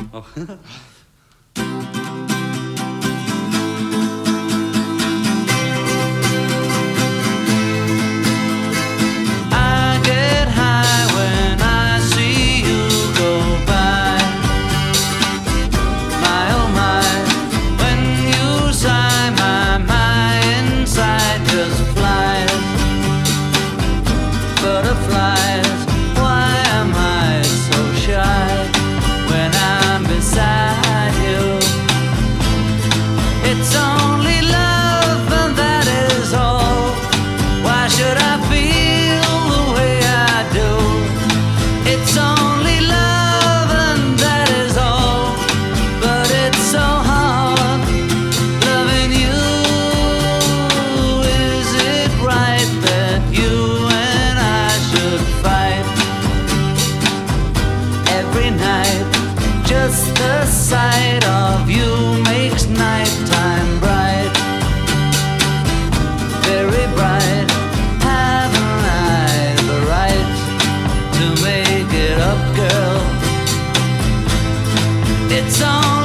Oh. I get high when I see you go by. My oh my, when you sigh, my inside just flies. Butterflies, why am I so shy when I'm beside you? It's only love and that is all. Why should I feel the way I do? It's only love and that is all. But it's so hard loving you. Is it right that you and I should fight every night? Just the sight of you makes nighttime bright, very bright. Haven't I the right to make it up, girl? It's on